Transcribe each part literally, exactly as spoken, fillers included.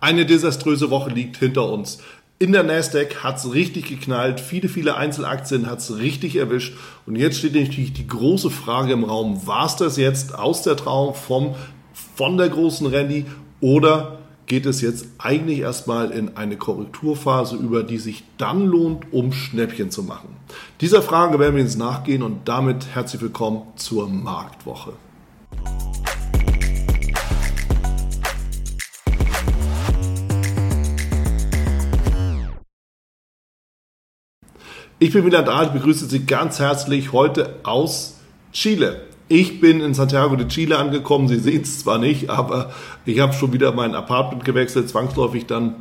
Eine desaströse Woche liegt hinter uns. In der Nasdaq hat es richtig geknallt, viele, viele Einzelaktien hat es richtig erwischt. Und jetzt steht natürlich die große Frage im Raum, war es das jetzt aus der Trauung vom, von der großen Rallye oder geht es jetzt eigentlich erstmal in eine Korrekturphase über, die sich dann lohnt, um Schnäppchen zu machen? Dieser Frage werden wir jetzt nachgehen und damit herzlich willkommen zur Marktwoche. Ich bin Wieland Ahl, ich begrüße Sie ganz herzlich heute aus Chile. Ich bin in Santiago de Chile angekommen, Sie sehen es zwar nicht, aber ich habe schon wieder mein Apartment gewechselt, zwangsläufig dann,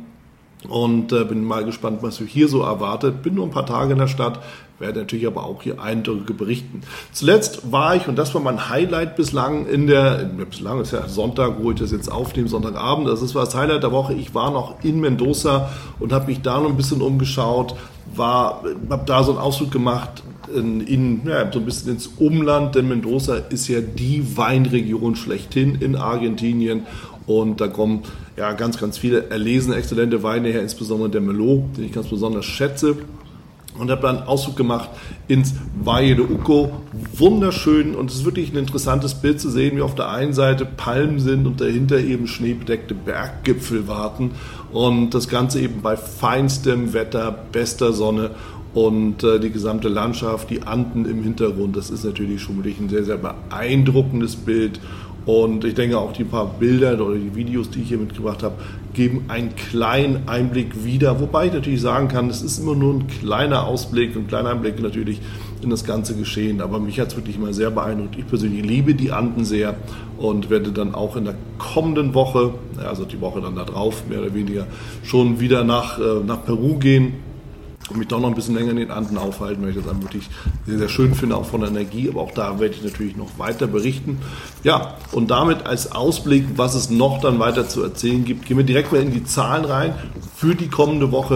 und äh, bin mal gespannt, was mich hier so erwartet. Bin nur ein paar Tage in der Stadt, werde natürlich aber auch hier Eindrücke berichten. Zuletzt war ich, und das war mein Highlight bislang, in der, bislang ist ja Sonntag, wo ich das jetzt aufnehme, Sonntagabend, das ist das Highlight der Woche. Ich war noch in Mendoza und habe mich da noch ein bisschen umgeschaut, war, habe da so einen Ausflug gemacht in, in ja, so ein bisschen ins Umland, denn Mendoza ist ja die Weinregion schlechthin in Argentinien. Und da kommen ja ganz, ganz viele erlesene, exzellente Weine her, insbesondere der Merlot, den ich ganz besonders schätze. Und habe dann einen Ausflug gemacht ins Valle de Uco. Wunderschön, und es ist wirklich ein interessantes Bild zu sehen, wie auf der einen Seite Palmen sind und dahinter eben schneebedeckte Berggipfel warten. Und das Ganze eben bei feinstem Wetter, bester Sonne. Und äh, die gesamte Landschaft, die Anden im Hintergrund, das ist natürlich schon wirklich ein sehr, sehr beeindruckendes Bild. Und ich denke auch die paar Bilder oder die Videos, die ich hier mitgebracht habe, geben einen kleinen Einblick wieder. Wobei ich natürlich sagen kann, es ist immer nur ein kleiner Ausblick, ein kleiner Einblick natürlich in das ganze Geschehen. Aber mich hat es wirklich immer sehr beeindruckt. Ich persönlich liebe die Anden sehr und werde dann auch in der kommenden Woche, also die Woche dann da drauf, mehr oder weniger, schon wieder nach, nach Peru gehen. Und mich doch noch ein bisschen länger in den Anden aufhalten, weil ich das dann wirklich sehr, sehr schön finde, auch von der Energie. Aber auch da werde ich natürlich noch weiter berichten. Ja, und damit als Ausblick, was es noch dann weiter zu erzählen gibt, gehen wir direkt mal in die Zahlen rein für die kommende Woche.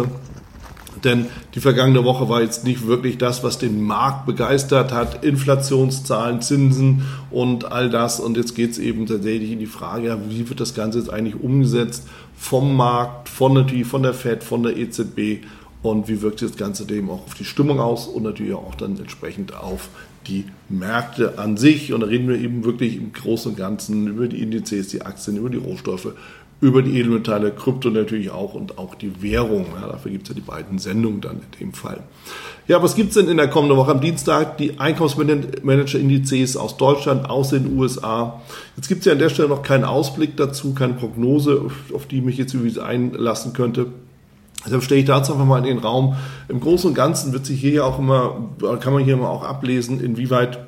Denn die vergangene Woche war jetzt nicht wirklich das, was den Markt begeistert hat. Inflationszahlen, Zinsen und all das. Und jetzt geht es eben tatsächlich in die Frage, ja, wie wird das Ganze jetzt eigentlich umgesetzt vom Markt, von natürlich von der Fed, von der E Z B. Und wie wirkt das Ganze dem auch auf die Stimmung aus und natürlich auch dann entsprechend auf die Märkte an sich. Und da reden wir eben wirklich im Großen und Ganzen über die Indizes, die Aktien, über die Rohstoffe, über die Edelmetalle, Krypto natürlich auch und auch die Währung. Ja, dafür gibt es ja die beiden Sendungen dann in dem Fall. Ja, was gibt es denn in der kommenden Woche? Am Dienstag die Einkaufsmanager-Indizes aus Deutschland, aus den U S A. Jetzt gibt es ja an der Stelle noch keinen Ausblick dazu, keine Prognose, auf die ich mich jetzt übrigens einlassen könnte. Deshalb stelle ich dazu einfach mal in den Raum. Im Großen und Ganzen wird sich hier ja auch immer, kann man hier immer auch ablesen, inwieweit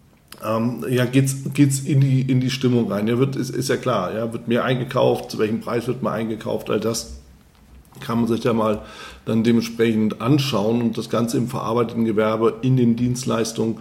ähm, ja, geht's geht's in die in die Stimmung rein. Ja, wird ist, ist ja klar, ja, wird mehr eingekauft, zu welchem Preis wird man eingekauft, all das kann man sich ja mal dann dementsprechend anschauen und das Ganze im verarbeiteten Gewerbe, in den Dienstleistungen.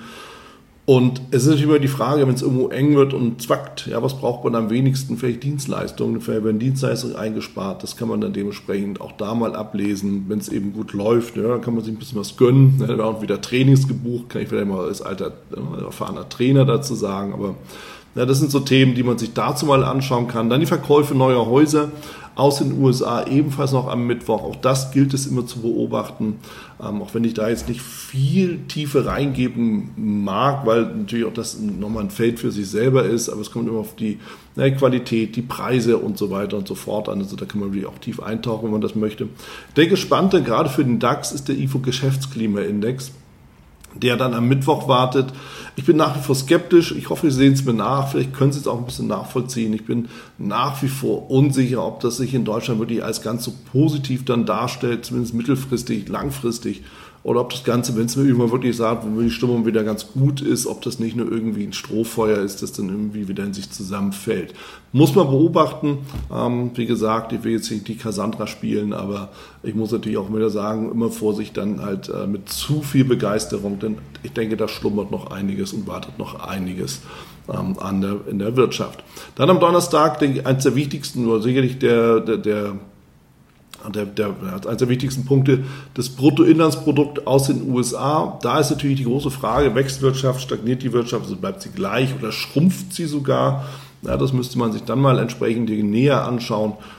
Und es ist natürlich immer die Frage, wenn es irgendwo eng wird und zwackt, ja, was braucht man am wenigsten? Vielleicht Dienstleistungen, vielleicht werden Dienstleistungen eingespart, das kann man dann dementsprechend auch da mal ablesen, wenn es eben gut läuft, ja, dann kann man sich ein bisschen was gönnen, ja, da werden auch wieder Trainings gebucht, kann ich vielleicht mal als alter, erfahrener Trainer dazu sagen, aber ja, das sind so Themen, die man sich dazu mal anschauen kann. Dann die Verkäufe neuer Häuser aus den U S A, ebenfalls noch am Mittwoch. Auch das gilt es immer zu beobachten, ähm, auch wenn ich da jetzt nicht viel Tiefe reingeben mag, weil natürlich auch das nochmal ein Feld für sich selber ist, aber es kommt immer auf die na, Qualität, die Preise und so weiter und so fort an. Also da kann man wirklich auch tief eintauchen, wenn man das möchte. Der Gespannte, gerade für den DAX, ist der I F O-Geschäftsklimaindex, der dann am Mittwoch wartet. Ich bin nach wie vor skeptisch. Ich hoffe, Sie sehen es mir nach. Vielleicht können Sie es auch ein bisschen nachvollziehen. Ich bin nach wie vor unsicher, ob das sich in Deutschland wirklich als ganz so positiv dann darstellt, zumindest mittelfristig, langfristig. Oder ob das Ganze, wenn es mir irgendwann wirklich sagt, wo die Stimmung wieder ganz gut ist, ob das nicht nur irgendwie ein Strohfeuer ist, das dann irgendwie wieder in sich zusammenfällt. Muss man beobachten. Ähm, wie gesagt, ich will jetzt nicht die Cassandra spielen, aber ich muss natürlich auch wieder sagen, immer Vorsicht dann halt äh, mit zu viel Begeisterung, denn ich denke, da schlummert noch einiges und wartet noch einiges ähm, an der, in der Wirtschaft. Dann am Donnerstag, denke ich, eines der wichtigsten, oder sicherlich der, der, der Der, der, eines der wichtigsten Punkte, das Bruttoinlandsprodukt aus den U S A. Da ist natürlich die große Frage, wächst Wirtschaft, stagniert die Wirtschaft, also bleibt sie gleich oder schrumpft sie sogar? Ja, das müsste man sich dann mal entsprechend näher anschauen.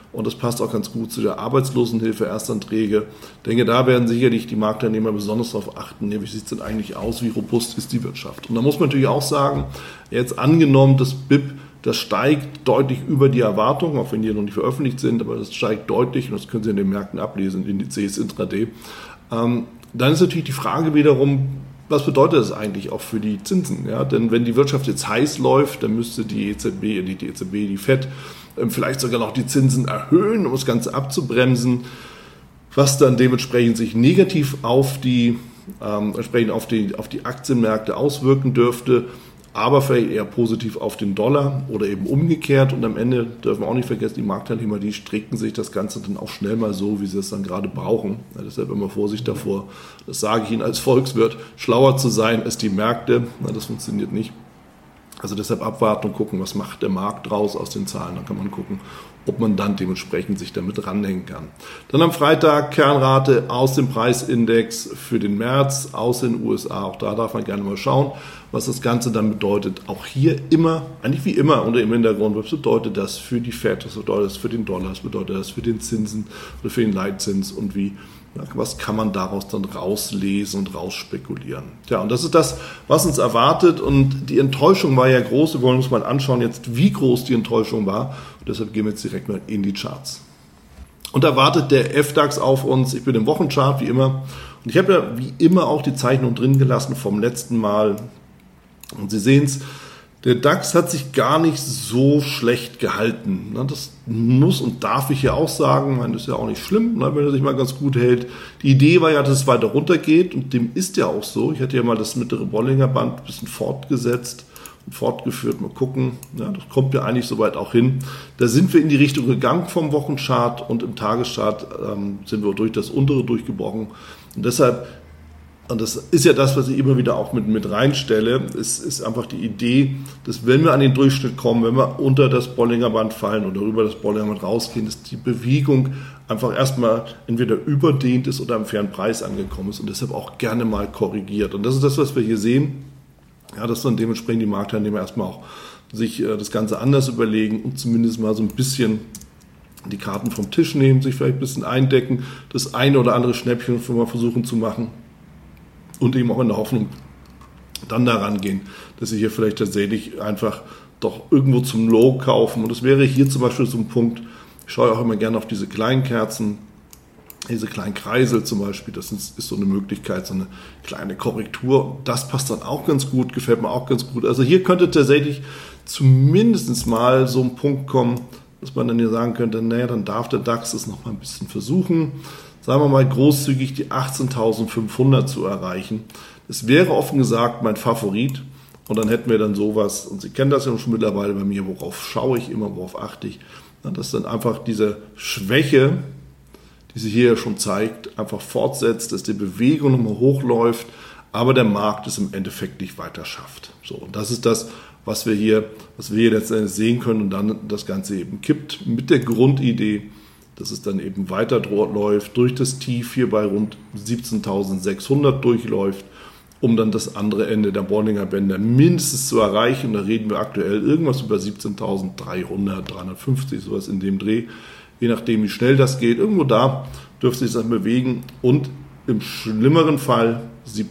Und das passt auch ganz gut zu der Arbeitslosenhilfe, Erstanträge. Ich denke, da werden sicherlich die Marktteilnehmer besonders darauf achten, wie sieht es denn eigentlich aus, wie robust ist die Wirtschaft. Und da muss man natürlich auch sagen, jetzt angenommen, das B I P, das steigt deutlich über die Erwartungen, auch wenn die noch nicht veröffentlicht sind, aber das steigt deutlich und das können Sie in den Märkten ablesen, Indizes, Intraday. Ähm, dann ist natürlich die Frage wiederum, was bedeutet das eigentlich auch für die Zinsen? Ja? Denn wenn die Wirtschaft jetzt heiß läuft, dann müsste die E Z B, die, die E Z B, die Fed vielleicht sogar noch die Zinsen erhöhen, um das Ganze abzubremsen, was dann dementsprechend sich negativ auf die, ähm, entsprechend auf die, auf die Aktienmärkte auswirken dürfte, aber vielleicht eher positiv auf den Dollar oder eben umgekehrt. Und am Ende dürfen wir auch nicht vergessen, die Marktteilnehmer, die stricken sich das Ganze dann auch schnell mal so, wie sie es dann gerade brauchen. Ja, deshalb immer Vorsicht davor, das sage ich Ihnen als Volkswirt, schlauer zu sein als die Märkte. Na, das funktioniert nicht. Also deshalb abwarten und gucken, was macht der Markt draus aus den Zahlen. Dann kann man gucken, ob man dann dementsprechend sich damit ranhängen kann. Dann am Freitag Kernrate aus dem Preisindex für den März aus den U S A. Auch da darf man gerne mal schauen, was das Ganze dann bedeutet. Auch hier immer, eigentlich wie immer unter dem Hintergrund, was bedeutet das für die Fed, was bedeutet das für den Dollar, was bedeutet das für den Zinsen oder für den Leitzins und wie, was kann man daraus dann rauslesen und rausspekulieren. Ja, und das ist das, was uns erwartet. Und die Enttäuschung war ja groß. Wir wollen uns mal anschauen jetzt, wie groß die Enttäuschung war. Und deshalb gehen wir jetzt direkt mal in die Charts. Und da wartet der F DAX auf uns. Ich bin im Wochenchart, wie immer. Und ich habe ja wie immer auch die Zeichnung drin gelassen vom letzten Mal. Und Sie sehen es, der DAX hat sich gar nicht so schlecht gehalten. Das muss und darf ich ja auch sagen. Ich meine, das ist ja auch nicht schlimm, wenn er sich mal ganz gut hält. Die Idee war ja, dass es weiter runtergeht und dem ist ja auch so. Ich hatte ja mal das mittlere Bollinger Band ein bisschen fortgesetzt und fortgeführt. Mal gucken, ja, das kommt ja eigentlich soweit auch hin. Da sind wir in die Richtung gegangen vom Wochenchart und im Tageschart ähm, sind wir durch das untere durchgebrochen. Und deshalb, und das ist ja das, was ich immer wieder auch mit, mit reinstelle, ist, ist einfach die Idee, dass wenn wir an den Durchschnitt kommen, wenn wir unter das Bollinger Band fallen oder über das Bollinger Band rausgehen, dass die Bewegung einfach erstmal entweder überdehnt ist oder am fairen Preis angekommen ist und deshalb auch gerne mal korrigiert. Und das ist das, was wir hier sehen, ja, dass dann dementsprechend die Marktteilnehmer erstmal auch sich äh, das Ganze anders überlegen und zumindest mal so ein bisschen die Karten vom Tisch nehmen, sich vielleicht ein bisschen eindecken, das eine oder andere Schnäppchen mal versuchen zu machen. Und eben auch in der Hoffnung dann daran gehen, dass sie hier vielleicht tatsächlich einfach doch irgendwo zum Low kaufen. Und das wäre hier zum Beispiel so ein Punkt, ich schaue auch immer gerne auf diese kleinen Kerzen, diese kleinen Kreisel zum Beispiel, das ist, ist so eine Möglichkeit, so eine kleine Korrektur. Das passt dann auch ganz gut, gefällt mir auch ganz gut. Also hier könnte tatsächlich zumindest mal so ein Punkt kommen, dass man dann hier sagen könnte, naja, dann darf der DAX es noch mal ein bisschen versuchen. Sagen wir mal großzügig die achtzehntausendfünfhundert zu erreichen. Das wäre offen gesagt mein Favorit und dann hätten wir dann sowas, und Sie kennen das ja schon mittlerweile bei mir, worauf schaue ich immer, worauf achte ich, dass dann einfach diese Schwäche, die sich hier ja schon zeigt, einfach fortsetzt, dass die Bewegung nochmal hochläuft, aber der Markt es im Endeffekt nicht weiter schafft. So, und das ist das, was wir hier, was wir hier letztendlich sehen können und dann das Ganze eben kippt mit der Grundidee, dass es dann eben weiter läuft, durch das Tief hier bei rund siebzehntausendsechshundert durchläuft, um dann das andere Ende der Bollinger Bänder mindestens zu erreichen. Und da reden wir aktuell irgendwas über siebzehntausenddreihundert, dreihundertfünfzig, sowas in dem Dreh. Je nachdem, wie schnell das geht, irgendwo da dürfte sich das bewegen. Und im schlimmeren Fall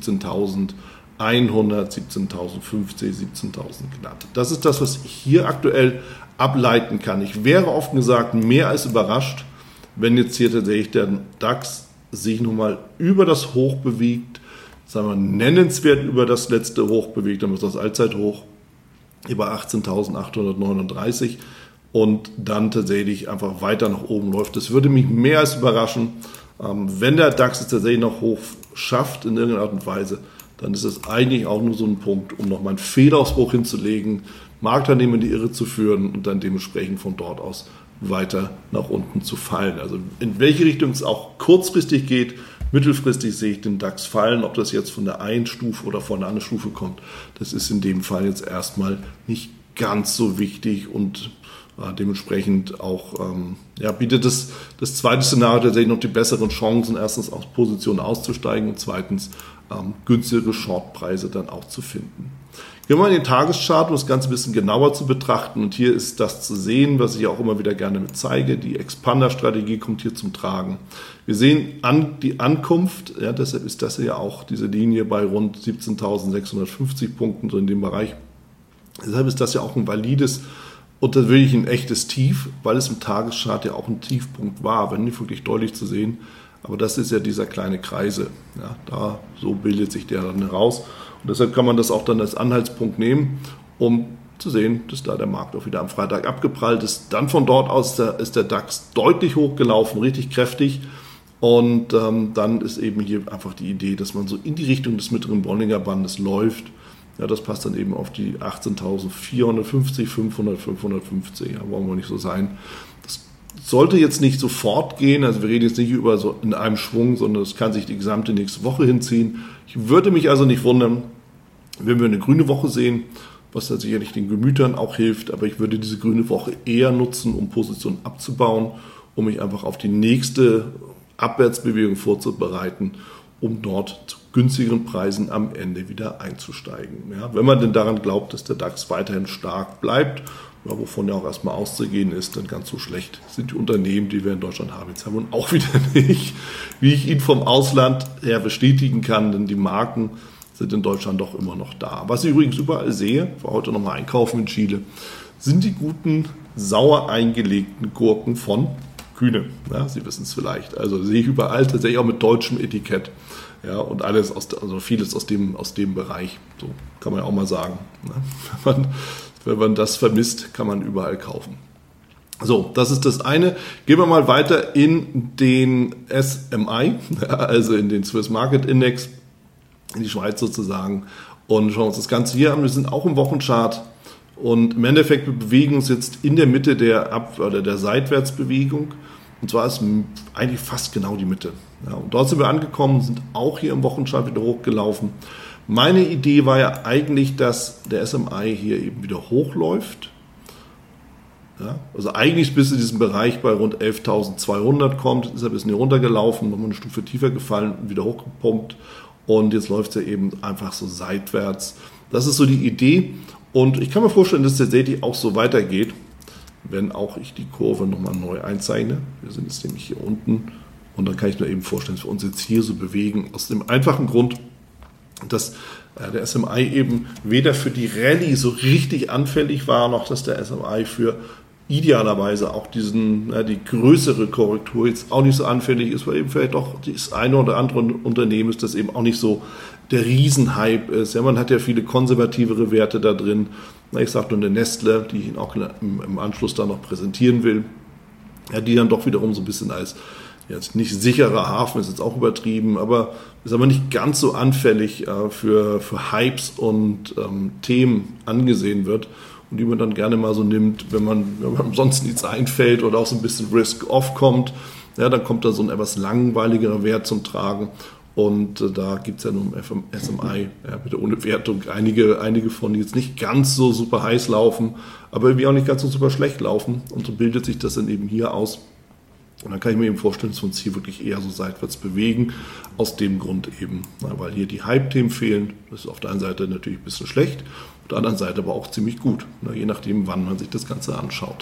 siebzehntausendeinhundert, siebzehntausendfünfzig, siebzehntausend glatt. Das ist das, was ich hier aktuell ableiten kann. Ich wäre offen gesagt mehr als überrascht, wenn jetzt hier tatsächlich der DAX sich nochmal über das Hoch bewegt, sagen wir nennenswert über das letzte Hoch bewegt, dann ist das Allzeithoch über achtzehntausendachthundertneununddreißig und dann tatsächlich einfach weiter nach oben läuft. Das würde mich mehr als überraschen. Wenn der DAX es tatsächlich noch hoch schafft in irgendeiner Art und Weise, dann ist es eigentlich auch nur so ein Punkt, um nochmal einen Fehlausbruch hinzulegen, Marktteilnehmer in die Irre zu führen und dann dementsprechend von dort aus weiter nach unten zu fallen. Also in welche Richtung es auch kurzfristig geht, mittelfristig sehe ich den DAX fallen. Ob das jetzt von der einen Stufe oder von einer anderen Stufe kommt, das ist in dem Fall jetzt erstmal nicht ganz so wichtig und äh, dementsprechend auch ähm, ja, bietet das, das zweite Szenario tatsächlich noch die besseren Chancen, erstens aus Positionen auszusteigen und zweitens ähm, günstigere Shortpreise dann auch zu finden. Gehen wir mal in den Tageschart, um das Ganze ein bisschen genauer zu betrachten. Und hier ist das zu sehen, was ich auch immer wieder gerne mit zeige. Die Expander-Strategie kommt hier zum Tragen. Wir sehen an, die Ankunft, ja, deshalb ist das ja auch diese Linie bei rund siebzehntausendsechshundertfünfzig Punkten, so in dem Bereich. Deshalb ist das ja auch ein valides und das wirklich ein echtes Tief, weil es im Tageschart ja auch ein Tiefpunkt war, wenn nicht wirklich deutlich zu sehen. Aber das ist ja dieser kleine Kreise. Ja, da, so bildet sich der dann heraus. Und deshalb kann man das auch dann als Anhaltspunkt nehmen, um zu sehen, dass da der Markt auch wieder am Freitag abgeprallt ist. Dann von dort aus der, ist der DAX deutlich hochgelaufen, richtig kräftig. Und ähm, dann ist eben hier einfach die Idee, dass man so in die Richtung des mittleren Bollinger Bandes läuft. Ja, das passt dann eben auf die achtzehntausendvierhundertfünfzig, fünfhundert, fünfhundertfünfzig. Ja, wollen wir nicht so sein. Das sollte jetzt nicht sofort gehen. Also wir reden jetzt nicht über so in einem Schwung, sondern es kann sich die gesamte nächste Woche hinziehen. Ich würde mich also nicht wundern, wenn wir eine grüne Woche sehen, was da sicherlich den Gemütern auch hilft. Aber ich würde diese grüne Woche eher nutzen, um Positionen abzubauen, um mich einfach auf die nächste Abwärtsbewegung vorzubereiten, um dort zu günstigeren Preisen am Ende wieder einzusteigen. Ja, wenn man denn daran glaubt, dass der DAX weiterhin stark bleibt, ja, wovon ja auch erstmal auszugehen ist, dann ganz so schlecht sind die Unternehmen, die wir in Deutschland haben, jetzt haben und auch wieder nicht, wie ich Ihnen vom Ausland her bestätigen kann, denn die Marken sind in Deutschland doch immer noch da. Was ich übrigens überall sehe, ich war heute nochmal einkaufen in Chile, sind die guten, sauer eingelegten Gurken von Kühne. Ja, Sie wissen es vielleicht. Also sehe ich überall, tatsächlich auch mit deutschem Etikett. Ja, und alles aus, also vieles aus dem, aus dem Bereich. So kann man ja auch mal sagen. Ne? Wenn man, wenn man das vermisst, kann man überall kaufen. So, das ist das eine. Gehen wir mal weiter in den S M I, also in den Swiss Market Index, in die Schweiz sozusagen. Und schauen wir uns das Ganze hier an. Wir sind auch im Wochenchart. Und im Endeffekt wir bewegen uns jetzt in der Mitte der Ab- oder der Seitwärtsbewegung. Und zwar ist eigentlich fast genau die Mitte. Ja, und dort sind wir angekommen, sind auch hier im Wochenchart wieder hochgelaufen. Meine Idee war ja eigentlich, dass der S M I hier eben wieder hochläuft. Ja, also eigentlich bis in diesen Bereich bei rund elftausendzweihundert kommt, ist er ein bisschen hier runtergelaufen, nochmal eine Stufe tiefer gefallen und wieder hochgepumpt. Und jetzt läuft er eben einfach so seitwärts. Das ist so die Idee. Und ich kann mir vorstellen, dass der tatsächlich auch so weitergeht, wenn auch ich die Kurve nochmal neu einzeichne. Wir sind jetzt nämlich hier unten und dann kann ich mir eben vorstellen, dass wir uns jetzt hier so bewegen. Aus dem einfachen Grund, dass der S M I eben weder für die Rallye so richtig anfällig war, noch dass der S M I für idealerweise auch diesen, ja, die größere Korrektur jetzt auch nicht so anfällig ist, weil eben vielleicht auch das eine oder andere Unternehmen ist, das eben auch nicht so der Riesenhype ist. Ja, man hat ja viele konservativere Werte da drin. Ich sage nur eine Nestle, die ich Ihnen auch im Anschluss da noch präsentieren will, ja, die dann doch wiederum so ein bisschen als jetzt nicht sicherer Hafen, ist jetzt auch übertrieben, aber ist aber nicht ganz so anfällig äh, für, für Hypes und ähm, Themen angesehen wird und die man dann gerne mal so nimmt, wenn man, wenn man sonst nichts einfällt oder auch so ein bisschen Risk-Off kommt, ja, dann kommt da so ein etwas langweiligerer Wert zum Tragen. Und äh, da gibt es ja nun im S M I, ja, bitte ohne Wertung, einige, einige von, die jetzt nicht ganz so super heiß laufen, aber irgendwie auch nicht ganz so super schlecht laufen. Und so bildet sich das dann eben hier aus. Und dann kann ich mir eben vorstellen, dass wir uns hier wirklich eher so seitwärts bewegen. Aus dem Grund eben, na, weil hier die Hype-Themen fehlen. Das ist auf der einen Seite natürlich ein bisschen schlecht, auf der anderen Seite aber auch ziemlich gut, na, je nachdem, wann man sich das Ganze anschaut.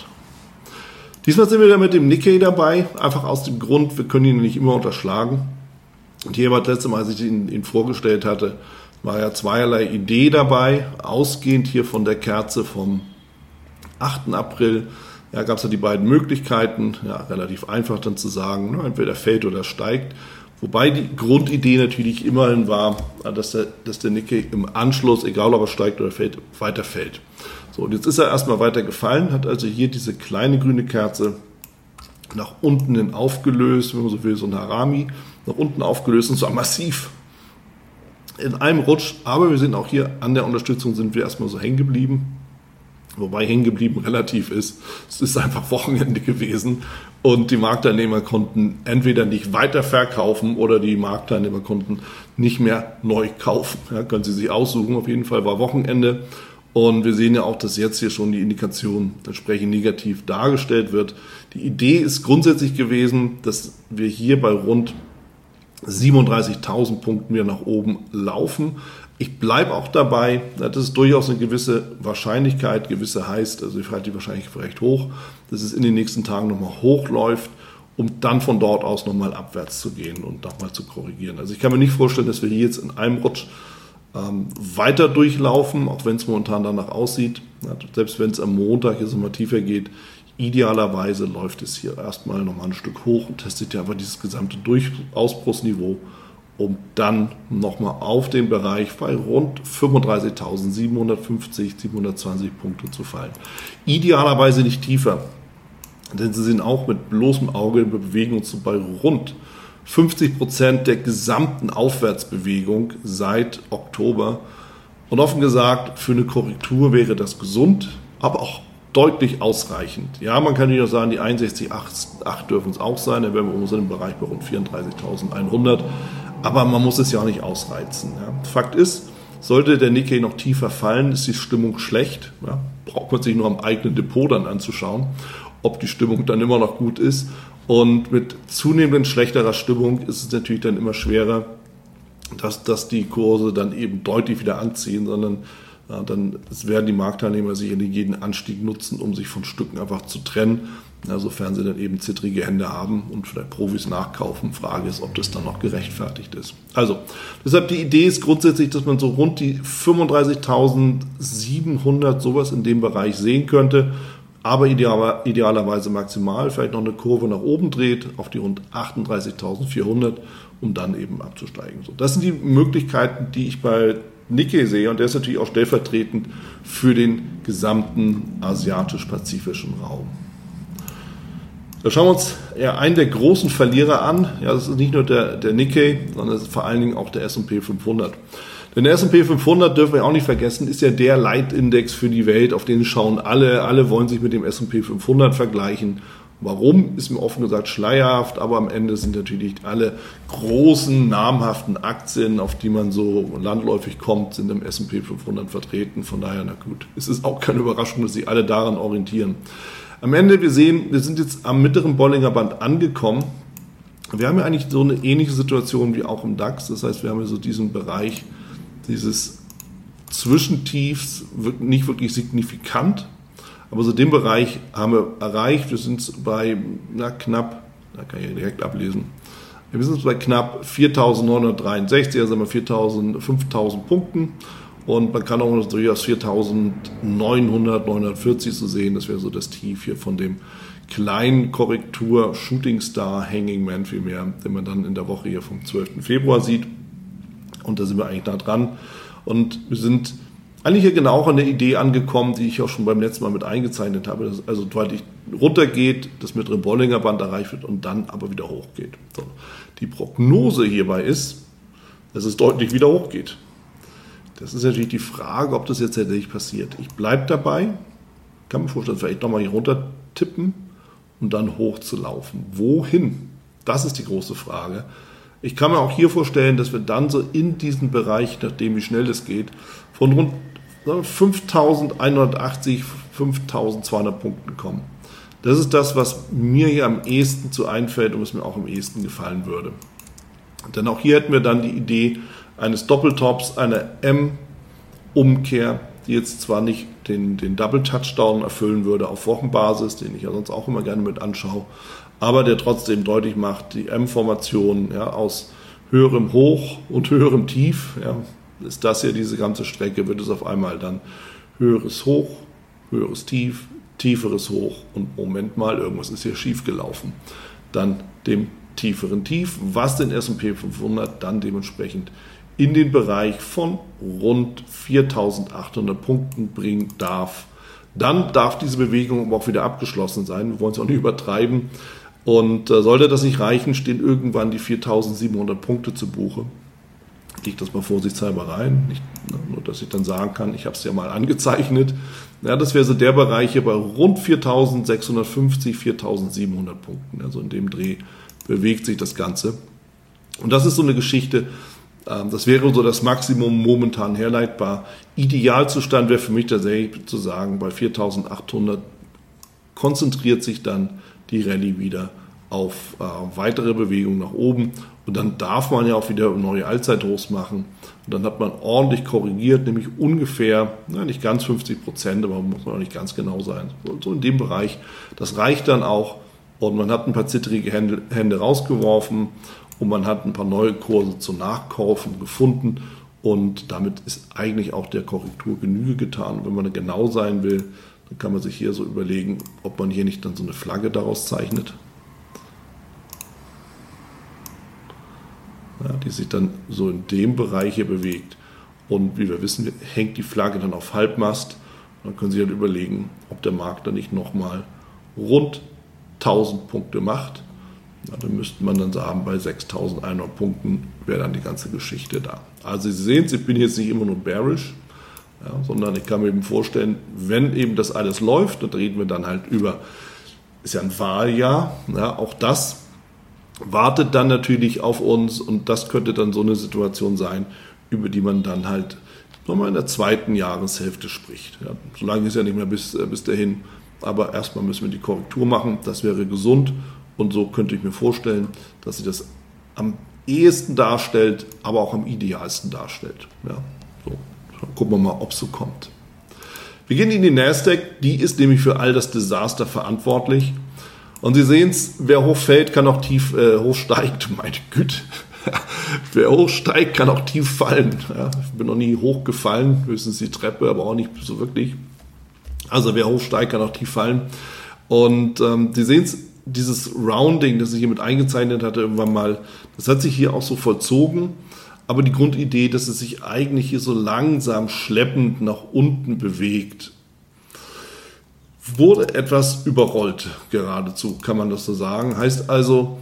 Diesmal sind wir dann mit dem Nikkei dabei, einfach aus dem Grund, wir können ihn nicht immer unterschlagen. Und hier war das letzte Mal, als ich ihn, ihn vorgestellt hatte, war ja zweierlei Idee dabei, ausgehend hier von der Kerze vom achten April. Ja, gab es ja die beiden Möglichkeiten, ja, relativ einfach dann zu sagen, na, entweder fällt oder steigt. Wobei die Grundidee natürlich immerhin war, dass der, dass der Nikkei im Anschluss, egal ob er steigt oder fällt, weiter fällt. So, und jetzt ist er erstmal weiter gefallen, hat also hier diese kleine grüne Kerze nach unten hin aufgelöst, wenn man so will, so ein Harami, nach unten aufgelöst und zwar massiv in einem Rutsch. Aber wir sind auch hier an der Unterstützung, sind wir erstmal so hängen geblieben. Wobei hängen geblieben relativ ist. Es ist einfach Wochenende gewesen und die Marktteilnehmer konnten entweder nicht weiter verkaufen oder die Marktteilnehmer konnten nicht mehr neu kaufen. Ja, können Sie sich aussuchen. Auf jeden Fall war Wochenende und wir sehen ja auch, dass jetzt hier schon die Indikation entsprechend negativ dargestellt wird. Die Idee ist grundsätzlich gewesen, dass wir hier bei rund siebenunddreißigtausend Punkten wieder nach oben laufen. Ich bleibe auch dabei, das ist durchaus eine gewisse Wahrscheinlichkeit, gewisse heißt, also ich halte die Wahrscheinlichkeit recht hoch, dass es in den nächsten Tagen nochmal hochläuft, um dann von dort aus nochmal abwärts zu gehen und nochmal zu korrigieren. Also ich kann mir nicht vorstellen, dass wir hier jetzt in einem Rutsch ähm, weiter durchlaufen, auch wenn es momentan danach aussieht. Ja, selbst wenn es am Montag jetzt nochmal tiefer geht, idealerweise läuft es hier erstmal nochmal ein Stück hoch und testet ja einfach dieses gesamte Durchausbruchsniveau, um dann nochmal auf den Bereich bei rund fünfunddreißigtausendsiebenhundertfünfzig, siebenhundertzwanzig Punkte zu fallen. Idealerweise nicht tiefer, denn sie sind auch mit bloßem Auge in Bewegung zu bei rund fünfzig Prozent der gesamten Aufwärtsbewegung seit Oktober. Und offen gesagt, für eine Korrektur wäre das gesund, aber auch deutlich ausreichend. Ja, man kann nicht nur sagen, die einundsechzig Komma acht dürfen es auch sein, dann wären wir in unserem Bereich bei rund vierunddreißigtausendeinhundert. Aber man muss es ja auch nicht ausreizen. Ja. Fakt ist, sollte der Nikkei noch tiefer fallen, ist die Stimmung schlecht. Ja. Braucht man sich nur am eigenen Depot dann anzuschauen, ob die Stimmung dann immer noch gut ist. Und mit zunehmend schlechterer Stimmung ist es natürlich dann immer schwerer, dass, dass die Kurse dann eben deutlich wieder anziehen, sondern ja, dann werden die Marktteilnehmer sicherlich jeden Anstieg nutzen, um sich von Stücken einfach zu trennen, ja, sofern sie dann eben zittrige Hände haben und vielleicht Profis nachkaufen. Frage ist, ob das dann noch gerechtfertigt ist. Also, deshalb die Idee ist grundsätzlich, dass man so rund die fünfunddreißigtausendsiebenhundert sowas in dem Bereich sehen könnte, aber ideal, idealerweise maximal, vielleicht noch eine Kurve nach oben dreht auf die rund achtunddreißigtausendvierhundert, um dann eben abzusteigen. So, das sind die Möglichkeiten, die ich bei Nikkei sehe, und der ist natürlich auch stellvertretend für den gesamten asiatisch-pazifischen Raum. Da schauen wir uns eher einen der großen Verlierer an. Ja, das ist nicht nur der, der Nikkei, sondern das ist vor allen Dingen auch der S und P fünfhundert. Denn der S und P fünfhundert, dürfen wir auch nicht vergessen, ist ja der Leitindex für die Welt, auf den schauen alle. Alle wollen sich mit dem S und P fünfhundert vergleichen. Warum, ist mir offen gesagt schleierhaft, aber am Ende sind natürlich alle großen, namhaften Aktien, auf die man so landläufig kommt, sind im S und P fünfhundert vertreten. Von daher, na gut, es ist auch keine Überraschung, dass sich alle daran orientieren. Am Ende, wir sehen, wir sind jetzt am mittleren Bollinger Band angekommen. Wir haben ja eigentlich so eine ähnliche Situation wie auch im DAX. Das heißt, wir haben ja so diesen Bereich, dieses Zwischentiefs, nicht wirklich signifikant. Aber so den Bereich haben wir erreicht. Wir sind bei na, knapp, da kann ich direkt ablesen, wir sind bei knapp viertausendneunhundertdreiundsechzig, also haben wir viertausend, fünftausend Punkten. Und man kann auch durchaus viertausendneunhundert, neunhundertvierzig so sehen. Das wäre so das Tief hier von dem kleinen Korrektur Shooting Star Hanging Man vielmehr, den man dann in der Woche hier vom zwölften Februar sieht. Und da sind wir eigentlich nah dran. Und wir sind eigentlich hier genau auch an der Idee angekommen, die ich auch schon beim letzten Mal mit eingezeichnet habe, dass also deutlich runtergeht, das mittlere Bollinger Band erreicht wird und dann aber wieder hochgeht. So. Die Prognose hierbei ist, dass es deutlich wieder hochgeht. Das ist natürlich die Frage, ob das jetzt tatsächlich passiert. Ich bleibe dabei, kann mir vorstellen, vielleicht nochmal hier runter tippen und dann hoch zu laufen. Wohin? Das ist die große Frage. Ich kann mir auch hier vorstellen, dass wir dann so in diesen Bereich, nachdem wie schnell es geht, von rund fünftausendeinhundertachtzig, fünftausendzweihundert Punkten kommen. Das ist das, was mir hier am ehesten zu einfällt und was mir auch am ehesten gefallen würde. Denn auch hier hätten wir dann die Idee eines Doppeltops, einer M-Umkehr, die jetzt zwar nicht den, den Double-Touchdown erfüllen würde auf Wochenbasis, den ich ja sonst auch immer gerne mit anschaue, aber der trotzdem deutlich macht, die M-Formation ja, aus höherem Hoch und höherem Tief, ja, ist das ja diese ganze Strecke, wird es auf einmal dann höheres Hoch, höheres Tief, tieferes Hoch und Moment mal, irgendwas ist hier schief gelaufen. Dann dem tieferen Tief, was den S und P fünfhundert dann dementsprechend in den Bereich von rund viertausendachthundert Punkten bringen darf. Dann darf diese Bewegung aber auch wieder abgeschlossen sein. Wir wollen es auch nicht übertreiben. Und äh, sollte das nicht reichen, stehen irgendwann die viertausendsiebenhundert Punkte zu Buche. Liegt das mal vorsichtshalber rein. Nicht, nur, dass ich dann sagen kann, ich habe es ja mal angezeichnet. Ja, das wäre so der Bereich hier bei rund viertausendsechshundertfünfzig, viertausendsiebenhundert Punkten. Also in dem Dreh bewegt sich das Ganze. Und das ist so eine Geschichte, das wäre so das Maximum momentan herleitbar. Idealzustand wäre für mich tatsächlich zu sagen, bei viertausendachthundert konzentriert sich dann die Rallye wieder auf äh, weitere Bewegungen nach oben und dann darf man ja auch wieder neue Allzeithochs machen und dann hat man ordentlich korrigiert, nämlich ungefähr, na, nicht ganz fünfzig Prozent, aber muss man auch nicht ganz genau sein, so in dem Bereich. Das reicht dann auch und man hat ein paar zittrige Hände, Hände rausgeworfen und man hat ein paar neue Kurse zum Nachkaufen gefunden und damit ist eigentlich auch der Korrektur Genüge getan. Und wenn man genau sein will, dann kann man sich hier so überlegen, ob man hier nicht dann so eine Flagge daraus zeichnet. Ja, die sich dann so in dem Bereich hier bewegt. Und wie wir wissen, hängt die Flagge dann auf Halbmast. Dann können Sie dann überlegen, ob der Markt dann nicht nochmal rund tausend Punkte macht. Ja, dann müsste man dann sagen, bei sechstausendeinhundert Punkten wäre dann die ganze Geschichte da. Also Sie sehen, ich bin jetzt nicht immer nur bearish, ja, sondern ich kann mir eben vorstellen, wenn eben das alles läuft, dann reden wir dann halt über, ist ja ein Wahljahr, ja, auch das wartet dann natürlich auf uns und das könnte dann so eine Situation sein, über die man dann halt nochmal in der zweiten Jahreshälfte spricht. Ja, so lange ist ja nicht mehr bis, bis dahin, aber erstmal müssen wir die Korrektur machen, das wäre gesund und so könnte ich mir vorstellen, dass sich das am ehesten darstellt, aber auch am idealsten darstellt. Ja, so. Dann gucken wir mal, ob es so kommt. Wir gehen in die Nasdaq, die ist nämlich für all das Desaster verantwortlich. Und Sie sehen es, wer hoch fällt, kann auch tief äh, hoch steigt. Meine Güte, wer hoch steigt, kann auch tief fallen. Ja, ich bin noch nie hoch gefallen, höchstens die Treppe, aber auch nicht so wirklich. Also wer hoch steigt, kann auch tief fallen. Und ähm, Sie sehen es, dieses Rounding, das ich hier mit eingezeichnet hatte irgendwann mal, das hat sich hier auch so vollzogen. Aber die Grundidee, dass es sich eigentlich hier so langsam schleppend nach unten bewegt, wurde etwas überrollt, geradezu, kann man das so sagen. Heißt also,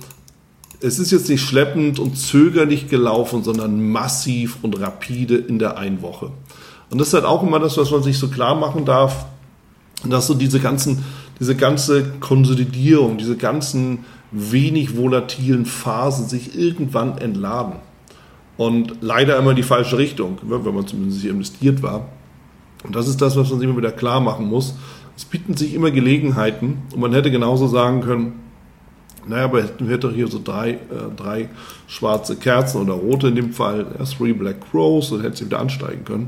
es ist jetzt nicht schleppend und zögerlich gelaufen, sondern massiv und rapide in der einen Woche. Und das ist halt auch immer das, was man sich so klar machen darf, dass so diese ganzen, diese ganze Konsolidierung, diese ganzen wenig volatilen Phasen sich irgendwann entladen. Und leider immer in die falsche Richtung, wenn man zumindest hier investiert war. Und das ist das, was man sich immer wieder klar machen muss. Es bieten sich immer Gelegenheiten und man hätte genauso sagen können, naja, aber man hätte hier so drei, äh, drei schwarze Kerzen oder rote in dem Fall, ja, three black crows, und hätte sie wieder ansteigen können.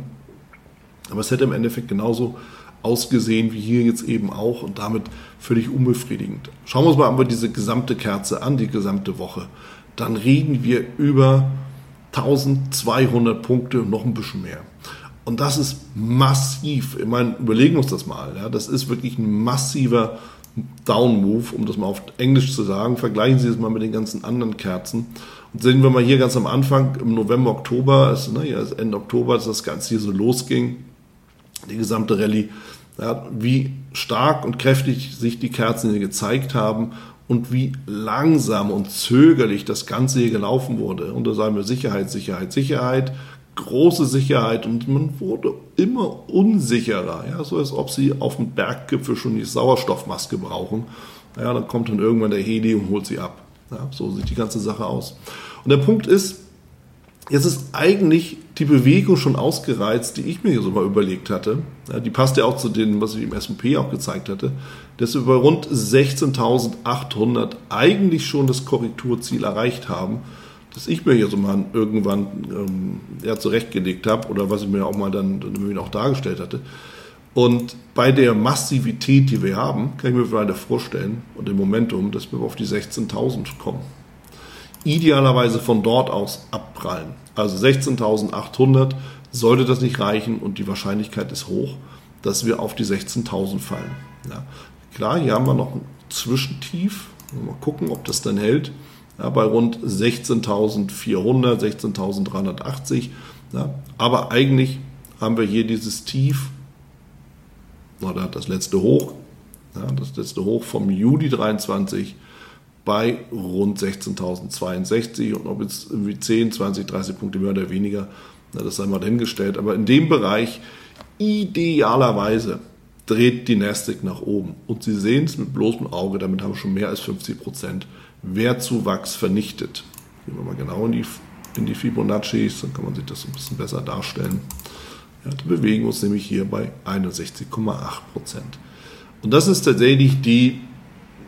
Aber es hätte im Endeffekt genauso ausgesehen wie hier jetzt eben auch und damit völlig unbefriedigend. Schauen wir uns mal aber diese gesamte Kerze an, die gesamte Woche. Dann reden wir über eintausendzweihundert Punkte, noch ein bisschen mehr. Und das ist massiv. Ich meine, überlegen wir uns das mal. Ja, das ist wirklich ein massiver Down-Move, um das mal auf Englisch zu sagen. Vergleichen Sie das mal mit den ganzen anderen Kerzen. Und sehen wir mal hier ganz am Anfang, im November, Oktober, also, ne, ja, Ende Oktober, als das Ganze hier so losging, die gesamte Rallye, ja, wie stark und kräftig sich die Kerzen hier gezeigt haben und wie langsam und zögerlich das Ganze hier gelaufen wurde. Und da sagen wir Sicherheit, Sicherheit, Sicherheit, große Sicherheit und man wurde immer unsicherer. Ja, so als ob sie auf dem Berggipfel schon die Sauerstoffmaske brauchen. Ja, dann kommt dann irgendwann der Heli und holt sie ab. Ja, so sieht die ganze Sache aus. Und der Punkt ist, jetzt ist eigentlich die Bewegung schon ausgereizt, die ich mir hier so mal überlegt hatte. Ja, die passt ja auch zu dem, was ich im S und P auch gezeigt hatte, dass wir bei rund sechzehntausendachthundert eigentlich schon das Korrekturziel erreicht haben, das ich mir hier so mal irgendwann ähm, ja, zurechtgelegt habe oder was ich mir auch mal dann, dann auch dargestellt hatte. Und bei der Massivität, die wir haben, kann ich mir weiter vorstellen und im Momentum, dass wir auf die sechzehntausend kommen. Idealerweise von dort aus abprallen. Also sechzehntausendachthundert sollte das nicht reichen und die Wahrscheinlichkeit ist hoch, dass wir auf die sechzehntausend fallen. Ja. Klar, hier haben wir noch ein Zwischentief. Mal gucken, ob das dann hält. Ja, bei rund sechzehntausendvierhundert, sechzehntausenddreihundertachtzig. Ja. Aber eigentlich haben wir hier dieses Tief, oder das letzte Hoch, ja, das letzte Hoch vom Juli dreiundzwanzig bei rund sechzehntausendzweiundsechzig und ob jetzt irgendwie zehn, zwanzig, dreißig Punkte mehr oder weniger, na, das sei mal dahingestellt. Aber in dem Bereich idealerweise dreht die Nasdaq nach oben. Und Sie sehen es mit bloßem Auge, damit haben wir schon mehr als fünfzig Prozent Wertzuwachs vernichtet. Gehen wir mal genau in die, in die Fibonaccis, dann kann man sich das ein bisschen besser darstellen. Ja, da bewegen wir uns nämlich hier bei einundsechzig Komma acht Prozent. Und das ist tatsächlich die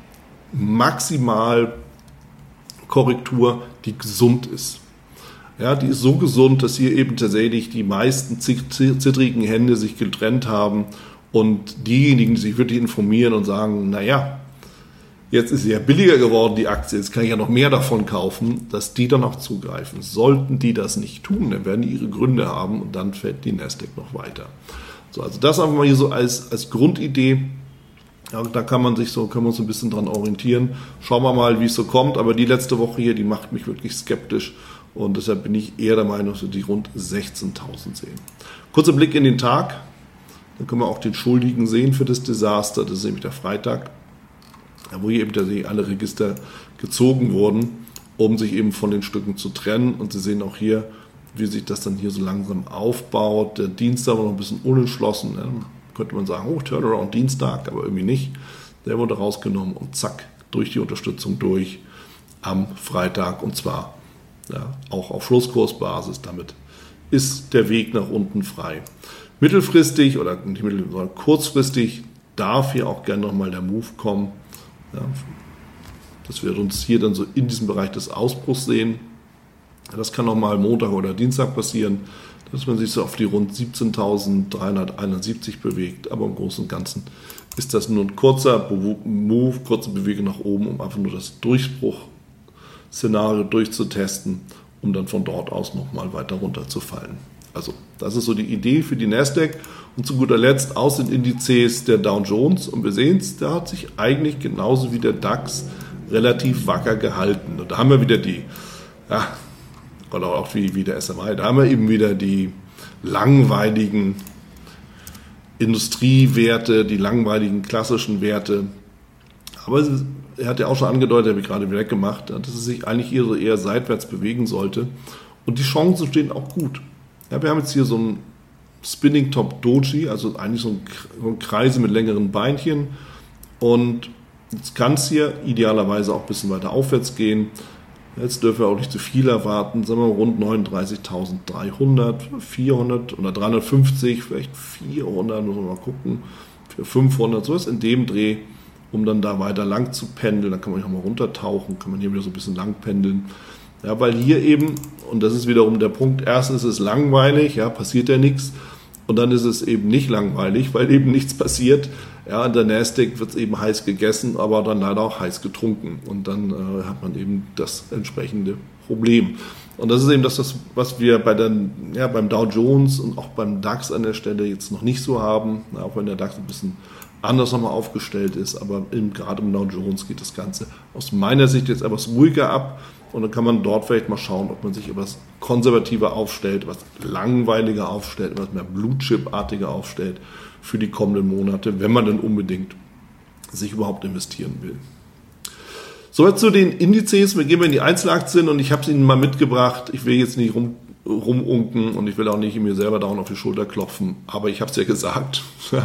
Maximalkorrektur, die gesund ist. Ja, die ist so gesund, dass hier eben tatsächlich die meisten zittrigen Hände sich getrennt haben und diejenigen, die sich wirklich informieren und sagen, naja, jetzt ist sie ja billiger geworden, die Aktie, jetzt kann ich ja noch mehr davon kaufen, dass die dann auch zugreifen. Sollten die das nicht tun, dann werden die ihre Gründe haben und dann fällt die Nasdaq noch weiter. So, also das einfach mal hier so als, als Grundidee. Ja, da kann man sich so, können wir uns ein bisschen dran orientieren. Schauen wir mal, wie es so kommt. Aber die letzte Woche hier, die macht mich wirklich skeptisch. Und deshalb bin ich eher der Meinung, dass wir die rund sechzehntausend sehen. Kurzer Blick in den Tag. Dann können wir auch den Schuldigen sehen für das Desaster. Das ist nämlich der Freitag, wo hier eben tatsächlich alle Register gezogen wurden, um sich eben von den Stücken zu trennen. Und Sie sehen auch hier, wie sich das dann hier so langsam aufbaut. Der Dienstag war noch ein bisschen unentschlossen. Ja, könnte man sagen, oh, Turnaround Dienstag, aber irgendwie nicht. Der wurde rausgenommen und zack, durch die Unterstützung durch am Freitag und zwar ja, auch auf Schlusskursbasis. Damit ist der Weg nach unten frei. Mittelfristig oder nicht mittel, sondern kurzfristig darf hier auch gerne nochmal der Move kommen. Ja, dass wir uns hier dann so in diesem Bereich des Ausbruchs sehen. Das kann nochmal Montag oder Dienstag passieren, dass man sich so auf die rund siebzehntausenddreihunderteinundsiebzig bewegt. Aber im Großen und Ganzen ist das nur ein kurzer Move, kurze Bewegung nach oben, um einfach nur das Durchbruchszenario durchzutesten, um dann von dort aus nochmal weiter runterzufallen. Also das ist so die Idee für die Nasdaq. Und zu guter Letzt aus den Indizes der Dow Jones. Und wir sehen es, der hat sich eigentlich genauso wie der DAX relativ wacker gehalten. Und da haben wir wieder die, ja, oder auch wie, wie der S M I, da haben wir eben wieder die langweiligen Industriewerte, die langweiligen klassischen Werte. Aber er hat ja auch schon angedeutet, habe ich gerade wieder weggemacht, dass es sich eigentlich eher, eher seitwärts bewegen sollte. Und die Chancen stehen auch gut. Ja, wir haben jetzt hier so ein Spinning Top Doji, also eigentlich so ein, so ein Kreise mit längeren Beinchen. Und jetzt kann es hier idealerweise auch ein bisschen weiter aufwärts gehen. Jetzt dürfen wir auch nicht zu viel erwarten, sagen wir rund neununddreißigtausenddreihundert, vierhundert oder dreihundertfünfzig, vielleicht vierhundert, muss man mal gucken, für fünfhundert, so ist in dem Dreh, um dann da weiter lang zu pendeln. Dann kann man hier mal runtertauchen, kann man hier wieder so ein bisschen lang pendeln. Ja, weil hier eben, und das ist wiederum der Punkt, erstens ist es langweilig, ja, passiert ja nichts. Und dann ist es eben nicht langweilig, weil eben nichts passiert. Ja, an der Nasdaq wird es eben heiß gegessen, aber dann leider auch heiß getrunken. Und dann äh, hat man eben das entsprechende Problem. Und das ist eben das, das was wir bei den, ja, beim Dow Jones und auch beim DAX an der Stelle jetzt noch nicht so haben. Ja, auch wenn der DAX ein bisschen anders nochmal aufgestellt ist. Aber im, gerade im Dow Jones geht das Ganze aus meiner Sicht jetzt etwas ruhiger ab. Und dann kann man dort vielleicht mal schauen, ob man sich etwas konservativer aufstellt, etwas langweiliger aufstellt, etwas mehr Blue-Chip-artiger aufstellt für die kommenden Monate, wenn man dann unbedingt sich überhaupt investieren will. Soweit zu den Indizes. Wir gehen in die Einzelaktien und ich habe es Ihnen mal mitgebracht. Ich will jetzt nicht rum, rumunken und ich will auch nicht mir selber dauernd auf die Schulter klopfen, aber ich habe es ja gesagt.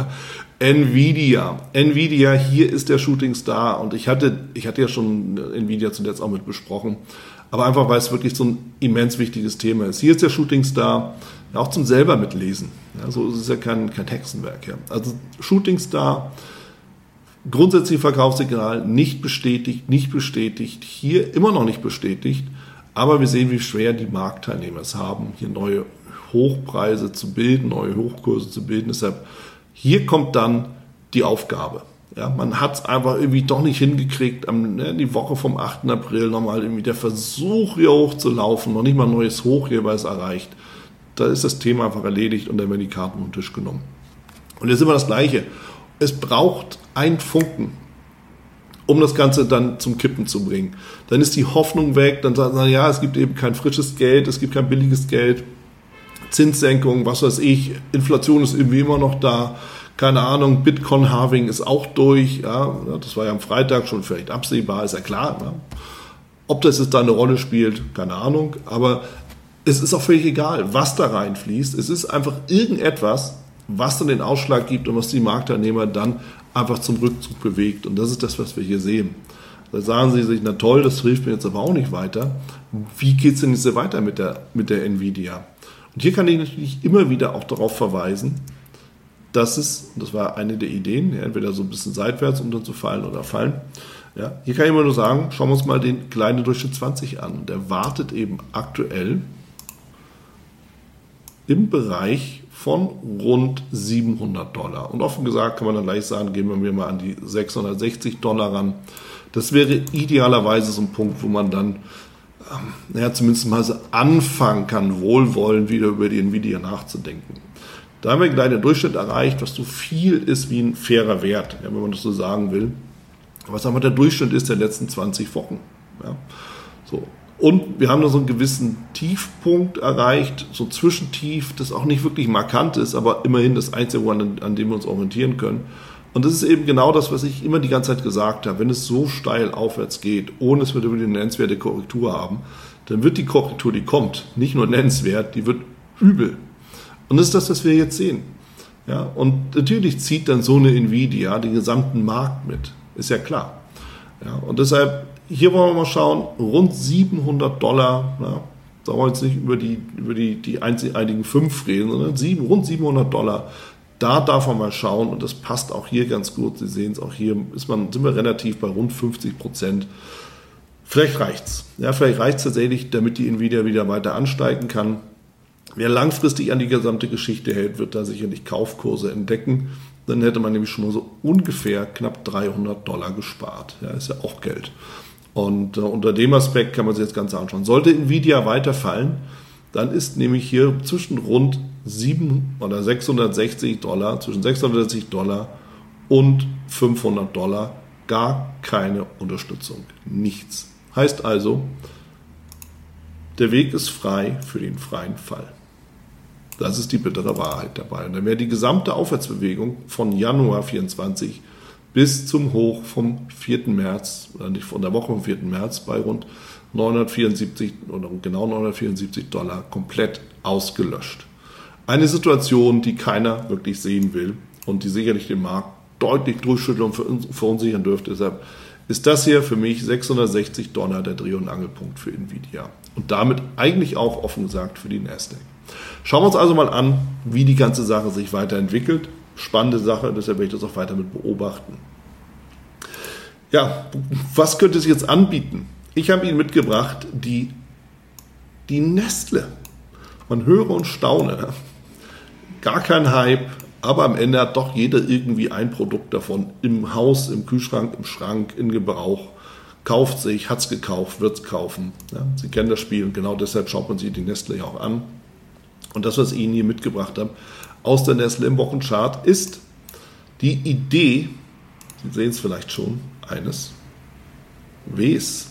Nvidia. Nvidia, hier ist der Shooting Star und ich hatte, ich hatte ja schon Nvidia zuletzt auch mit besprochen, aber einfach, weil es wirklich so ein immens wichtiges Thema ist. Hier ist der Shooting Star, ja, auch zum selber mitlesen. Ja, so ist es ja kein, kein Hexenwerk. Ja. Also Shooting Star, grundsätzlich Verkaufssignal, nicht bestätigt, nicht bestätigt, hier immer noch nicht bestätigt, aber wir sehen, wie schwer die Marktteilnehmer es haben, hier neue Hochpreise zu bilden, neue Hochkurse zu bilden. Deshalb hier kommt dann die Aufgabe. Ja, man hat es einfach irgendwie doch nicht hingekriegt, am, ne, die Woche vom achten April nochmal irgendwie der Versuch hier hochzulaufen, noch nicht mal ein neues Hoch jeweils erreicht. Da ist das Thema einfach erledigt und dann werden die Karten unter den Tisch genommen. Und jetzt immer das Gleiche. Es braucht einen Funken, um das Ganze dann zum Kippen zu bringen. Dann ist die Hoffnung weg, dann sagen sie, ja, es gibt eben kein frisches Geld, es gibt kein billiges Geld, Zinssenkung, was weiß ich, Inflation ist irgendwie immer noch da, keine Ahnung, Bitcoin-Halving ist auch durch, ja, das war ja am Freitag schon vielleicht absehbar, ist ja klar. Ja. Ob das jetzt da eine Rolle spielt, keine Ahnung, aber es ist auch völlig egal, was da reinfließt. Es ist einfach irgendetwas, was dann den Ausschlag gibt und was die Marktteilnehmer dann einfach zum Rückzug bewegt. Und das ist das, was wir hier sehen. Da sagen sie sich, na toll, das hilft mir jetzt aber auch nicht weiter. Wie geht es denn jetzt weiter mit der, mit der Nvidia? Und hier kann ich natürlich immer wieder auch darauf verweisen, dass es, und das war eine der Ideen, entweder so ein bisschen seitwärts, um dann zu fallen oder fallen, Ja, hier kann ich immer nur sagen, schauen wir uns mal den kleinen Durchschnitt zwanzig an. Der wartet eben aktuell im Bereich von rund siebenhundert Dollar. Und offen gesagt kann man dann gleich sagen, gehen wir mal an die sechshundertsechzig Dollar ran. Das wäre idealerweise so ein Punkt, wo man dann ähm, ja, zumindest mal so anfangen kann, wohlwollend wieder über die Nvidia nachzudenken. Da haben wir einen kleinen Durchschnitt erreicht, was so viel ist wie ein fairer Wert, ja, wenn man das so sagen will. Was aber der Durchschnitt ist der letzten zwanzig Wochen. Ja. So. Und wir haben da so einen gewissen Tiefpunkt erreicht, so ein Zwischentief, das auch nicht wirklich markant ist, aber immerhin das Einzige, an, an dem wir uns orientieren können. Und das ist eben genau das, was ich immer die ganze Zeit gesagt habe. Wenn es so steil aufwärts geht, ohne dass wir eine nennenswerte Korrektur haben, dann wird die Korrektur, die kommt, nicht nur nennenswert, die wird übel. Und das ist das, was wir jetzt sehen. Ja, und natürlich zieht dann so eine Nvidia den gesamten Markt mit. Ist ja klar. Ja, und deshalb, hier wollen wir mal schauen, rund siebenhundert Dollar, ja, da wollen wir jetzt nicht über die, über die, die einigen fünf reden, sondern sieben, rund siebenhundert Dollar, da darf man mal schauen und das passt auch hier ganz gut. Sie sehen es, auch hier ist man, sind wir relativ bei rund fünfzig Prozent. Vielleicht reicht's. Ja, vielleicht reicht's tatsächlich, damit die Nvidia wieder weiter ansteigen kann. Wer langfristig an die gesamte Geschichte hält, wird da sicherlich Kaufkurse entdecken. Dann hätte man nämlich schon mal so ungefähr knapp dreihundert Dollar gespart. Ja, ist ja auch Geld. Und äh, unter dem Aspekt kann man sich das Ganze anschauen. Sollte Nvidia weiterfallen, dann ist nämlich hier zwischen rund sieben oder sechshundertsechzig Dollar, zwischen sechshundertsechzig Dollar und fünfhundert Dollar gar keine Unterstützung. Nichts. Heißt also, der Weg ist frei für den freien Fall. Das ist die bittere Wahrheit dabei. Und dann wäre die gesamte Aufwärtsbewegung von Januar vierundzwanzig bis zum Hoch vom vierten März, oder nicht von der Woche vom vierten März, bei rund neunhundertvierundsiebzig oder genau neunhundertvierundsiebzig Dollar komplett ausgelöscht. Eine Situation, die keiner wirklich sehen will und die sicherlich den Markt deutlich durchschütteln und verunsichern dürfte. Deshalb ist das hier für mich sechshundertsechzig Dollar der Dreh- und Angelpunkt für Nvidia. Und damit eigentlich auch offen gesagt für die Nasdaq. Schauen wir uns also mal an, wie die ganze Sache sich weiterentwickelt. Spannende Sache, deshalb werde ich das auch weiter mit beobachten. Ja, was könnte es jetzt anbieten? Ich habe Ihnen mitgebracht die, die Nestle. Man höre und staune. Gar kein Hype, aber am Ende hat doch jeder irgendwie ein Produkt davon im Haus, im Kühlschrank, im Schrank, in Gebrauch. Kauft sich, hat es gekauft, wird es kaufen. Ja, Sie kennen das Spiel und genau deshalb schaut man sich die Nestle ja auch an. Und das, was ich Ihnen hier mitgebracht habe, aus der Nestle im Wochenchart, ist die Idee, Sie sehen es vielleicht schon, eines Ws.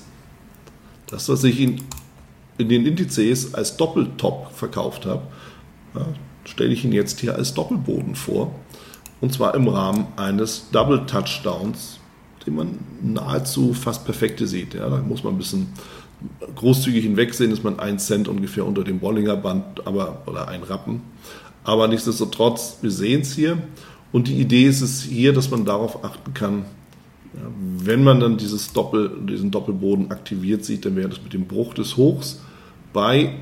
Das, was ich Ihnen in den Indizes als Doppeltop verkauft habe, ja, stelle ich Ihnen jetzt hier als Doppelboden vor. Und zwar im Rahmen eines Double Touchdowns, den man nahezu fast perfekte sieht. Ja, da muss man ein bisschen großzügig hinwegsehen, ist man ein Cent ungefähr unter dem Bollinger Band, aber, oder ein Rappen. Aber nichtsdestotrotz, wir sehen es hier. Und die Idee ist es hier, dass man darauf achten kann, ja, wenn man dann dieses Doppel, diesen Doppelboden aktiviert sieht, dann wäre das mit dem Bruch des Hochs bei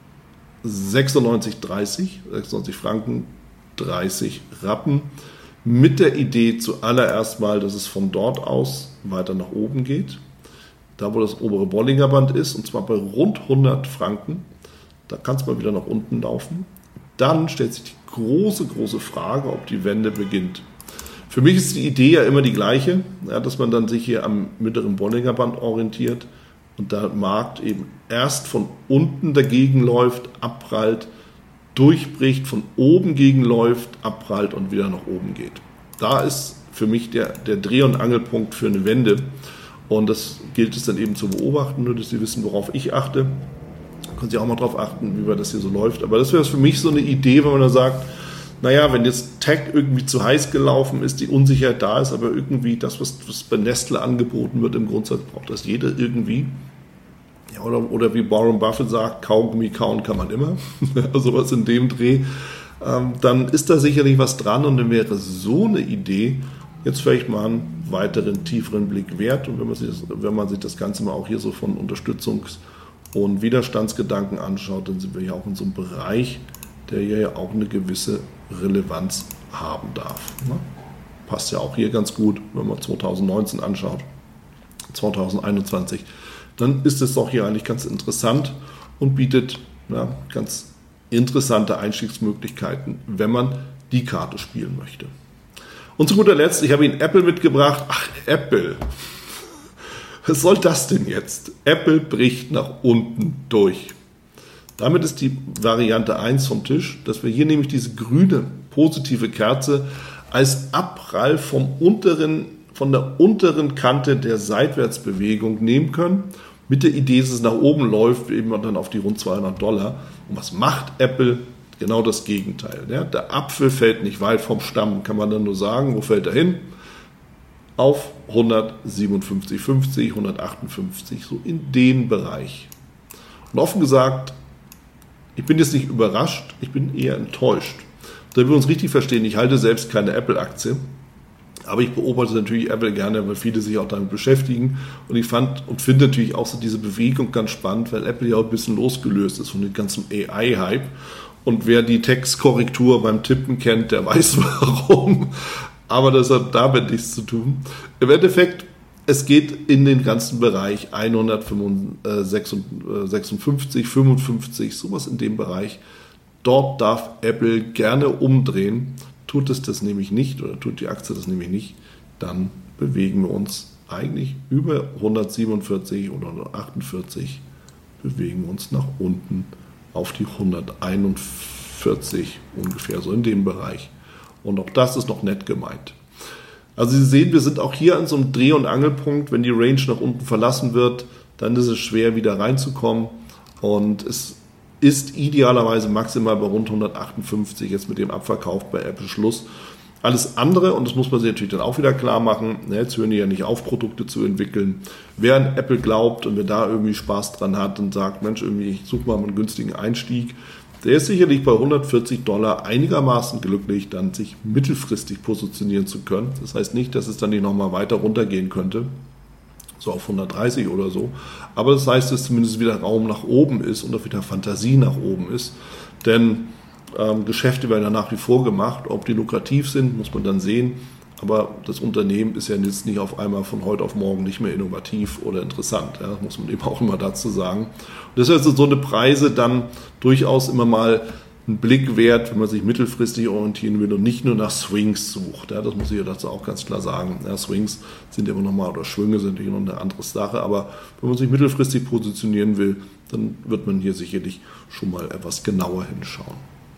sechsundneunzig dreißig, sechsundneunzig Franken, dreißig Rappen. Mit der Idee zuallererst mal, dass es von dort aus weiter nach oben geht. Da, wo das obere Bollinger Band ist, und zwar bei rund hundert Franken. Da kann es mal wieder nach unten laufen. Dann stellt sich die große, große Frage, ob die Wende beginnt. Für mich ist die Idee ja immer die gleiche, ja, dass man dann sich hier am mittleren Bollinger Band orientiert und der Markt eben erst von unten dagegen läuft, abprallt, durchbricht, von oben gegenläuft, abprallt und wieder nach oben geht. Da ist für mich der, der Dreh- und Angelpunkt für eine Wende. Und das gilt es dann eben zu beobachten, nur dass Sie wissen, worauf ich achte. Da können Sie auch mal drauf achten, wie weit das hier so läuft. Aber das wäre für mich so eine Idee, wenn man da sagt, naja, wenn jetzt Tech irgendwie zu heiß gelaufen ist, die Unsicherheit da ist, aber irgendwie das, was, was bei Nestle angeboten wird, im Grundsatz braucht das jeder irgendwie. Ja, oder, oder wie Warren Buffett sagt, Kaugummi kauen kann man immer. Also was in dem Dreh. Ähm, dann ist da sicherlich was dran und dann wäre so eine Idee jetzt vielleicht mal einen weiteren, tieferen Blick wert. Und wenn man sich das, wenn man sich das Ganze mal auch hier so von Unterstützungs- und Widerstandsgedanken anschaut, dann sind wir ja auch in so einem Bereich, der ja auch eine gewisse Relevanz haben darf. Ne? Passt ja auch hier ganz gut, wenn man zwanzig neunzehn anschaut. zwanzig einundzwanzig, dann ist es doch hier eigentlich ganz interessant und bietet ja, ganz interessante Einstiegsmöglichkeiten, wenn man die Karte spielen möchte. Und zu guter Letzt, ich habe Ihnen Apple mitgebracht. Ach, Apple. Was soll das denn jetzt? Apple bricht nach unten durch. Damit ist die Variante eins vom Tisch, dass wir hier nämlich diese grüne positive Kerze als Abprall vom unteren, von der unteren Kante der Seitwärtsbewegung nehmen können. Mit der Idee, dass es nach oben läuft, eben dann auf die rund zweihundert Dollar. Und was macht Apple? Genau das Gegenteil. Ja, der Apfel fällt nicht weit vom Stamm, kann man dann nur sagen. Wo fällt er hin? Auf hundertsiebenundfünfzig Komma fünfzig, hundertachtundfünfzig, so in den Bereich. Und offen gesagt, ich bin jetzt nicht überrascht, ich bin eher enttäuscht. Damit wir uns richtig verstehen, ich halte selbst keine Apple-Aktie, aber ich beobachte natürlich Apple gerne, weil viele sich auch damit beschäftigen. Und ich fand und finde natürlich auch so diese Bewegung ganz spannend, weil Apple ja auch ein bisschen losgelöst ist von dem ganzen A I-Hype. Und wer die Textkorrektur beim Tippen kennt, der weiß warum. Aber das hat damit nichts zu tun. Im Endeffekt, es geht in den ganzen Bereich hundertsechsundfünfzig, fünfundfünfzig, sowas in dem Bereich. Dort darf Apple gerne umdrehen. Tut es das nämlich nicht oder tut die Aktie das nämlich nicht, dann bewegen wir uns eigentlich über hundertsiebenundvierzig oder hundertachtundvierzig, bewegen wir uns nach unten auf die hunderteinundvierzig ungefähr, so in dem Bereich. Und auch das ist noch nett gemeint. Also Sie sehen, wir sind auch hier an so einem Dreh- und Angelpunkt. Wenn die Range nach unten verlassen wird, dann ist es schwer, wieder reinzukommen. Und es ist idealerweise maximal bei rund hundertachtundfünfzig, jetzt mit dem Abverkauf bei Apple Schluss. Alles andere, und das muss man sich natürlich dann auch wieder klar machen, jetzt hören die ja nicht auf, Produkte zu entwickeln. Wer an Apple glaubt und wer da irgendwie Spaß dran hat und sagt, Mensch, irgendwie, ich suche mal einen günstigen Einstieg, der ist sicherlich bei hundertvierzig Dollar einigermaßen glücklich, dann sich mittelfristig positionieren zu können. Das heißt nicht, dass es dann nicht nochmal weiter runtergehen könnte, so auf hundertdreißig oder so. Aber das heißt, dass zumindest wieder Raum nach oben ist und auch wieder Fantasie nach oben ist. Denn ähm, Geschäfte werden ja nach wie vor gemacht. Ob die lukrativ sind, muss man dann sehen. Aber das Unternehmen ist ja jetzt nicht auf einmal von heute auf morgen nicht mehr innovativ oder interessant. Ja, das muss man eben auch immer dazu sagen. Und deshalb sind so eine Preise dann durchaus immer mal ein Blick wert, wenn man sich mittelfristig orientieren will und nicht nur nach Swings sucht. Ja, das muss ich ja dazu auch ganz klar sagen. Ja, Swings sind ja immer nochmal, oder Schwünge sind natürlich noch eine andere Sache, aber wenn man sich mittelfristig positionieren will, dann wird man hier sicherlich schon mal etwas genauer hinschauen.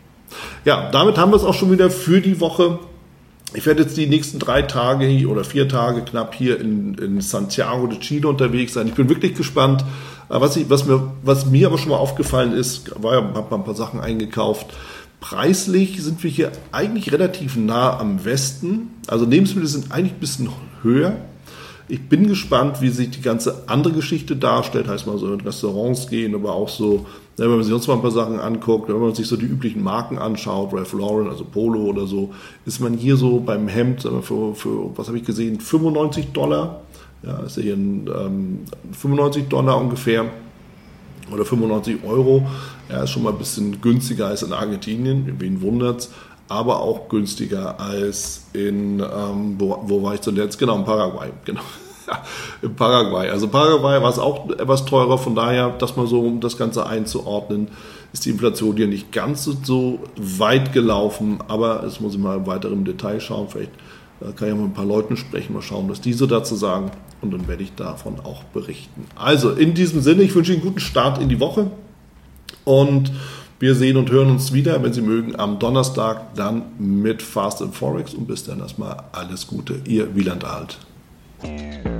Ja, damit haben wir es auch schon wieder für die Woche. Ich werde jetzt die nächsten drei Tage oder vier Tage knapp hier in, in Santiago de Chile unterwegs sein. Ich bin wirklich gespannt. Was, ich, was, mir, was mir aber schon mal aufgefallen ist, war ja, habe mal ein paar Sachen eingekauft. Preislich sind wir hier eigentlich relativ nah am Westen. Also Lebensmittel sind eigentlich ein bisschen höher. Ich bin gespannt, wie sich die ganze andere Geschichte darstellt. Heißt mal so in Restaurants gehen, aber auch so, wenn man sich sonst mal ein paar Sachen anguckt, wenn man sich so die üblichen Marken anschaut, Ralph Lauren, also Polo oder so, ist man hier so beim Hemd für, für was habe ich gesehen, fünfundneunzig Dollar. Ja, ist ja hier ein, ähm, fünfundneunzig Dollar ungefähr oder fünfundneunzig Euro. Ja, ist schon mal ein bisschen günstiger als in Argentinien, wen wundert's, aber auch günstiger als in, ähm, wo, wo war ich zuletzt? Genau, in Paraguay, genau. Ja, in Paraguay. Also Paraguay war es auch etwas teurer, von daher, dass man so, um das Ganze einzuordnen, ist die Inflation hier nicht ganz so, so weit gelaufen, aber es muss ich mal im weiteren Detail schauen, vielleicht äh, kann ich ja mit ein paar Leuten sprechen, mal schauen, was die so dazu sagen und dann werde ich davon auch berichten. Also in diesem Sinne, ich wünsche Ihnen einen guten Start in die Woche und wir sehen und hören uns wieder, wenn Sie mögen, am Donnerstag dann mit Fast and Forex und bis dann erstmal alles Gute. Ihr Wieland Alt.